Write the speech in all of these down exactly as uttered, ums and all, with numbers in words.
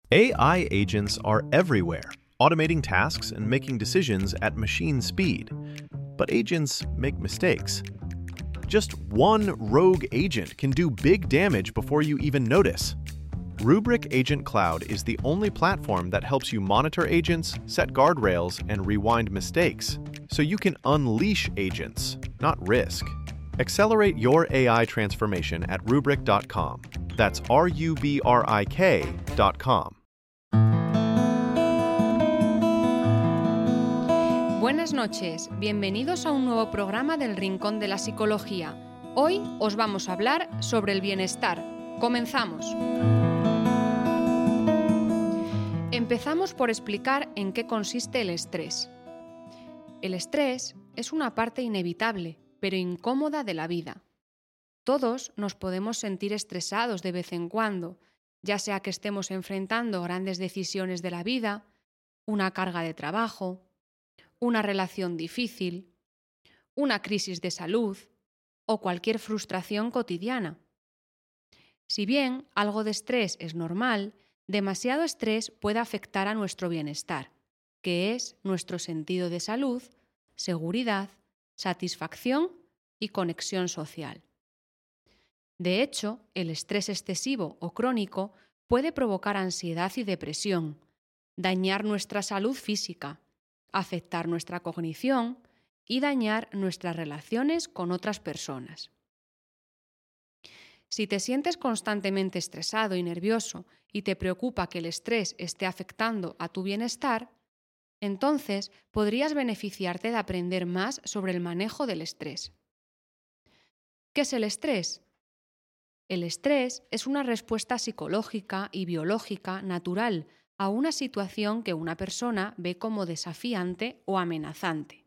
A I agents are everywhere, automating tasks and making decisions at machine speed. But agents make mistakes. Just one rogue agent can do big damage before you even notice. Rubrik Agent Cloud is the only platform that helps you monitor agents, set guardrails, and rewind mistakes, so you can unleash agents, not risk. Accelerate your A I transformation at rubrik dot com. That's R U B R I K dot com. Buenas noches, bienvenidos a un nuevo programa del Rincón de la Psicología. Hoy os vamos a hablar sobre el bienestar. Comenzamos. Empezamos por explicar en qué consiste el estrés. El estrés es una parte inevitable, pero incómoda de la vida. Todos nos podemos sentir estresados de vez en cuando, ya sea que estemos enfrentando grandes decisiones de la vida, una carga de trabajo, una relación difícil, una crisis de salud o cualquier frustración cotidiana. Si bien algo de estrés es normal, demasiado estrés puede afectar a nuestro bienestar, que es nuestro sentido de salud, seguridad, satisfacción y conexión social. De hecho, el estrés excesivo o crónico puede provocar ansiedad y depresión, dañar nuestra salud física, afectar nuestra cognición y dañar nuestras relaciones con otras personas. Si te sientes constantemente estresado y nervioso y te preocupa que el estrés esté afectando a tu bienestar, entonces podrías beneficiarte de aprender más sobre el manejo del estrés. ¿Qué es el estrés? El estrés es una respuesta psicológica y biológica natural a una situación que una persona ve como desafiante o amenazante.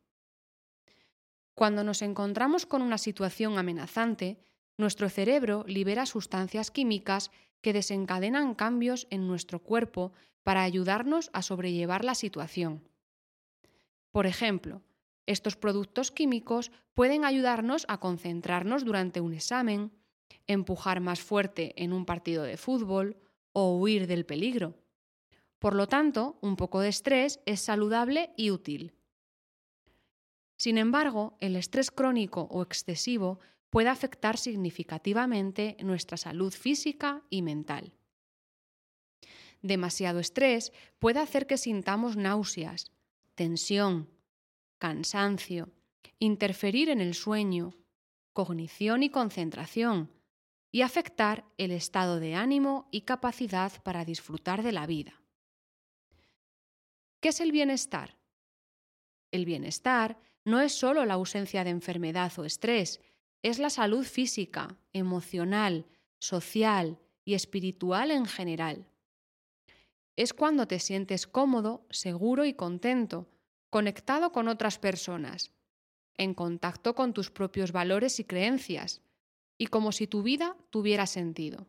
Cuando nos encontramos con una situación amenazante, nuestro cerebro libera sustancias químicas que desencadenan cambios en nuestro cuerpo para ayudarnos a sobrellevar la situación. Por ejemplo, estos productos químicos pueden ayudarnos a concentrarnos durante un examen, empujar más fuerte en un partido de fútbol o huir del peligro. Por lo tanto, un poco de estrés es saludable y útil. Sin embargo, el estrés crónico o excesivo puede afectar significativamente nuestra salud física y mental. Demasiado estrés puede hacer que sintamos náuseas, tensión, cansancio, interferir en el sueño, cognición y concentración, y afectar el estado de ánimo y capacidad para disfrutar de la vida. ¿Qué es el bienestar? El bienestar no es solo la ausencia de enfermedad o estrés, es la salud física, emocional, social y espiritual en general. Es cuando te sientes cómodo, seguro y contento, conectado con otras personas, en contacto con tus propios valores y creencias, y como si tu vida tuviera sentido.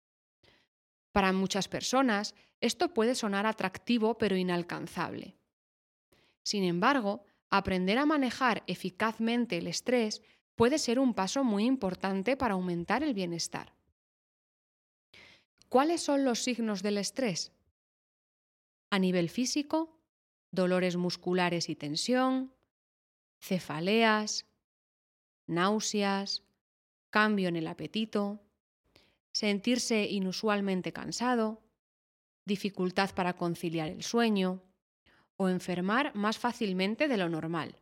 Para muchas personas, esto puede sonar atractivo pero inalcanzable. Sin embargo, aprender a manejar eficazmente el estrés puede ser un paso muy importante para aumentar el bienestar. ¿Cuáles son los signos del estrés? A nivel físico, dolores musculares y tensión, cefaleas, náuseas, cambio en el apetito, sentirse inusualmente cansado, dificultad para conciliar el sueño o enfermar más fácilmente de lo normal.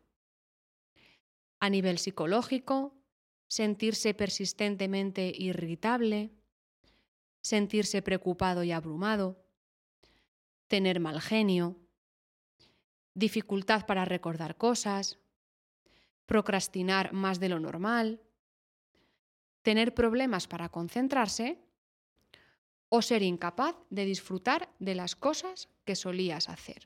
A nivel psicológico, sentirse persistentemente irritable, sentirse preocupado y abrumado, tener mal genio, dificultad para recordar cosas, procrastinar más de lo normal, tener problemas para concentrarse o ser incapaz de disfrutar de las cosas que solías hacer.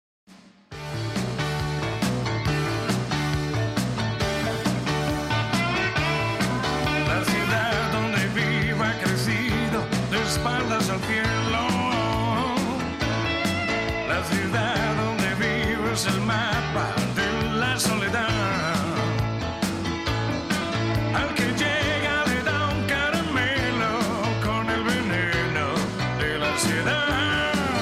La ciudad donde vivo ha crecido de espaldas al cielo. La ciudad donde vivo es el mapa de la soledad. Al que llega le da un caramelo con el veneno de la ansiedad.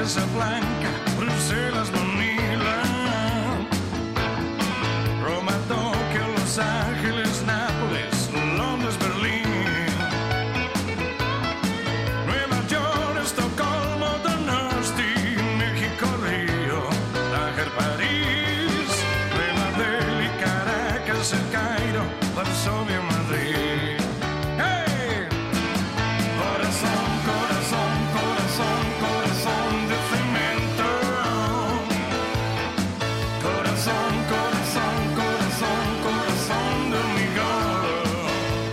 Casablanca, Bruselas, Manila, Roma, Tokio, Los Ángeles, Nápoles, Londres, Berlín, Nueva York, Estocolmo, Donosti, México, Río, Tánger, París, Nueva Delhi, Caracas, El Cairo, Varsovia, Madrid. ¡Hey! Corazón, corazón, corazón, corazón de cemento. Corazón, corazón, corazón, corazón de hormigón.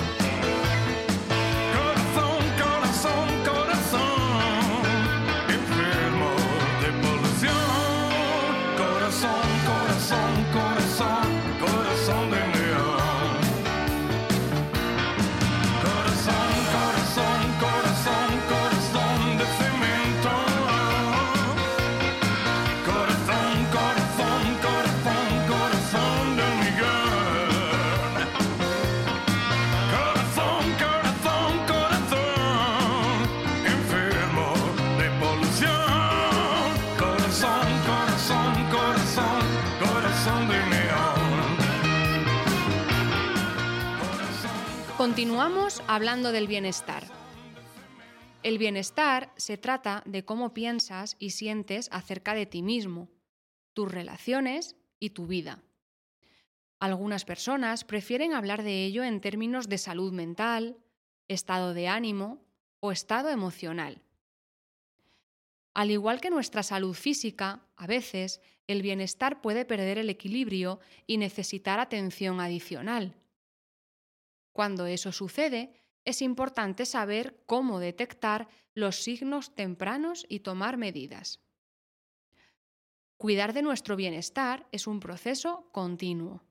Corazón, corazón, corazón, enfermo de polución. Corazón, corazón, corazón, corazón de neón. Corazón, corazón, corazón, corazón de cemento. Corazón, corazón, corazón, corazón de hormigón. Corazón, corazón, corazón, enfermo de polución. Corazón, corazón, corazón, corazón de neón. Continuamos hablando del bienestar. El bienestar se trata de cómo piensas y sientes acerca de ti mismo, tus relaciones y tu vida. Algunas personas prefieren hablar de ello en términos de salud mental, estado de ánimo o estado emocional. Al igual que nuestra salud física, a veces el bienestar puede perder el equilibrio y necesitar atención adicional. Cuando eso sucede, es importante saber cómo detectar los signos tempranos y tomar medidas. Cuidar de nuestro bienestar es un proceso continuo.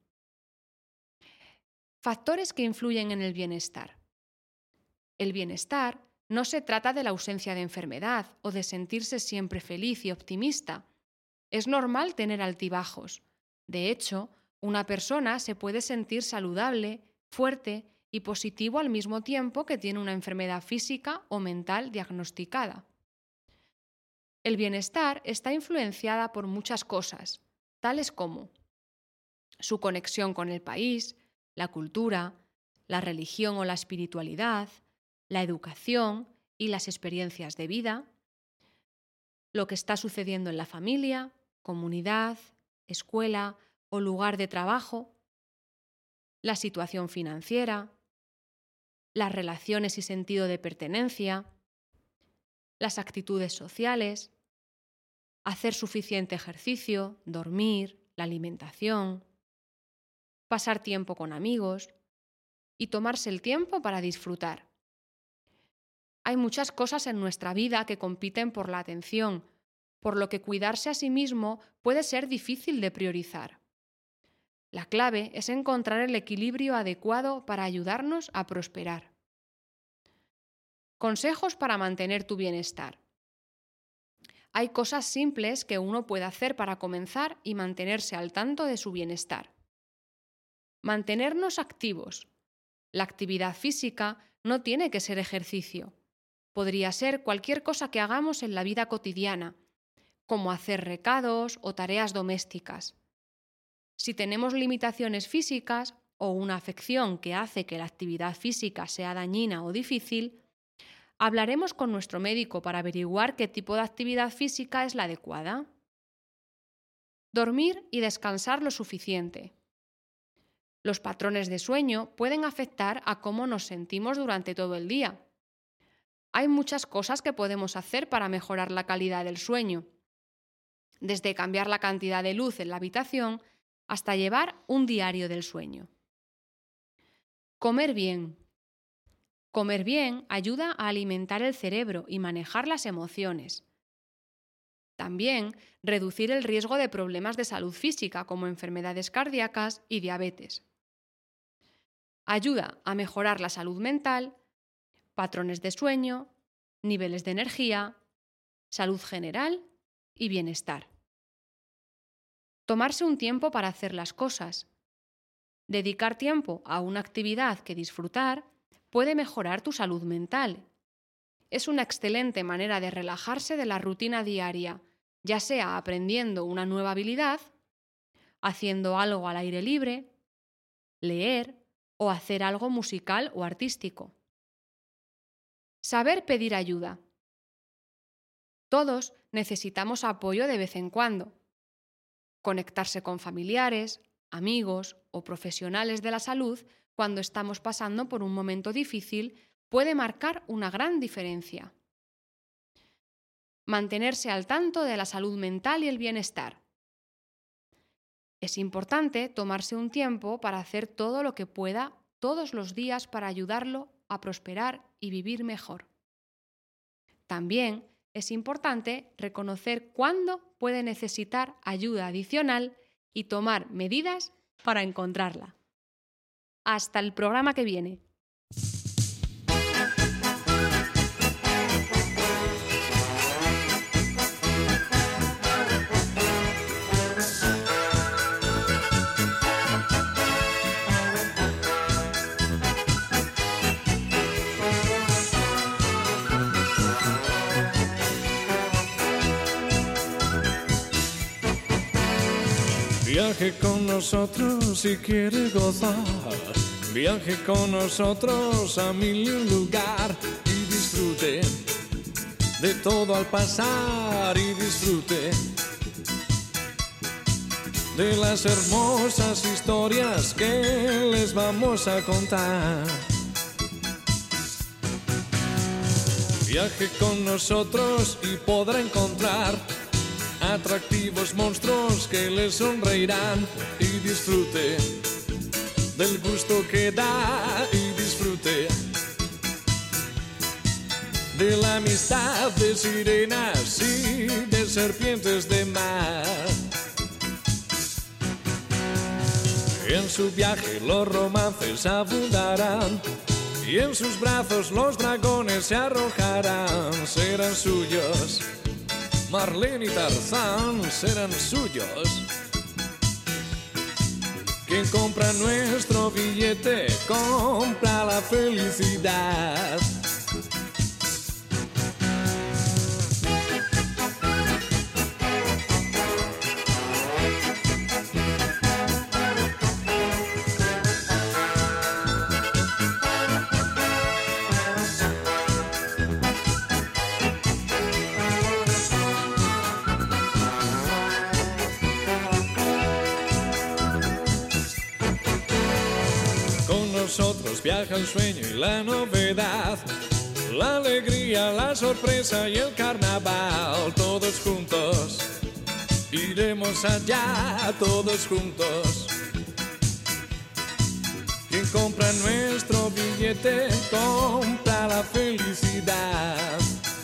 Factores que influyen en el bienestar. El bienestar no se trata de la ausencia de enfermedad o de sentirse siempre feliz y optimista. Es normal tener altibajos. De hecho, una persona se puede sentir saludable, fuerte y positivo al mismo tiempo que tiene una enfermedad física o mental diagnosticada. El bienestar está influenciada por muchas cosas, tales como su conexión con el país, la cultura, la religión o la espiritualidad, la educación y las experiencias de vida, lo que está sucediendo en la familia, comunidad, escuela o lugar de trabajo, la situación financiera, las relaciones y sentido de pertenencia, las actitudes sociales, hacer suficiente ejercicio, dormir, la alimentación, pasar tiempo con amigos y tomarse el tiempo para disfrutar. Hay muchas cosas en nuestra vida que compiten por la atención, por lo que cuidarse a sí mismo puede ser difícil de priorizar. La clave es encontrar el equilibrio adecuado para ayudarnos a prosperar. Consejos para mantener tu bienestar. Hay cosas simples que uno puede hacer para comenzar y mantenerse al tanto de su bienestar. Mantenernos activos. La actividad física no tiene que ser ejercicio. Podría ser cualquier cosa que hagamos en la vida cotidiana, como hacer recados o tareas domésticas. Si tenemos limitaciones físicas o una afección que hace que la actividad física sea dañina o difícil, hablaremos con nuestro médico para averiguar qué tipo de actividad física es la adecuada. Dormir y descansar lo suficiente. Los patrones de sueño pueden afectar a cómo nos sentimos durante todo el día. Hay muchas cosas que podemos hacer para mejorar la calidad del sueño, desde cambiar la cantidad de luz en la habitación hasta llevar un diario del sueño. Comer bien. Comer bien ayuda a alimentar el cerebro y manejar las emociones. También reducir el riesgo de problemas de salud física como enfermedades cardíacas y diabetes. Ayuda a mejorar la salud mental, patrones de sueño, niveles de energía, salud general y bienestar. Tomarse un tiempo para hacer las cosas. Dedicar tiempo a una actividad que disfrutar puede mejorar tu salud mental es una excelente manera de relajarse de la rutina diaria, ya sea aprendiendo una nueva habilidad, haciendo algo al aire libre, leer o hacer algo musical o artístico. Saber pedir ayuda. Todos necesitamos apoyo de vez en cuando. Conectarse con familiares, amigos o profesionales de la salud cuando estamos pasando por un momento difícil puede marcar una gran diferencia. Mantenerse al tanto de la salud mental y el bienestar. Es importante tomarse un tiempo para hacer todo lo que pueda todos los días para ayudarlo a prosperar y vivir mejor. También es importante reconocer cuándo puede necesitar ayuda adicional y tomar medidas para encontrarla. Hasta el programa que viene. Viaje con nosotros si quiere gozar. Viaje con nosotros a mil lugar y disfrute de todo al pasar y disfrute de las hermosas historias que les vamos a contar. Viaje con nosotros y podrá encontrar atractivos monstruos que le sonreirán y disfrute del gusto que da y disfrute de la amistad de sirenas y de serpientes de mar. En su viaje los romances abundarán y en sus brazos los dragones se arrojarán. Serán suyos Marlene y Tarzán, serán suyos. Quien compra nuestro billete compra la felicidad. Nosotros viaja el sueño y la novedad, la alegría, la sorpresa y el carnaval. Todos juntos iremos allá, todos juntos. Quien compra nuestro billete compra la felicidad.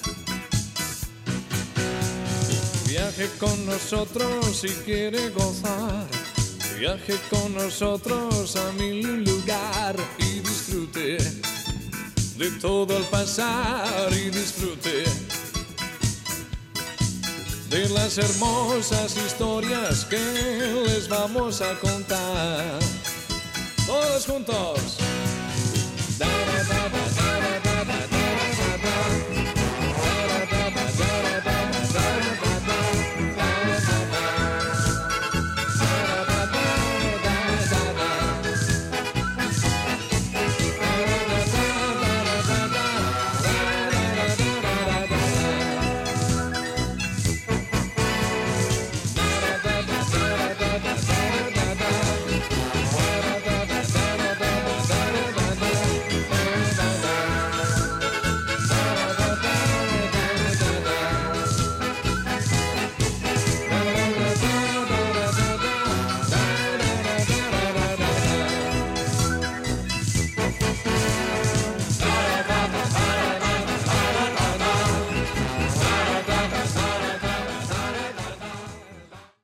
Viaje con nosotros si quiere gozar. Viaje con nosotros a mil lugar y disfrute de todo al pasar y disfrute de las hermosas historias que les vamos a contar. Todos juntos. Da, da, da.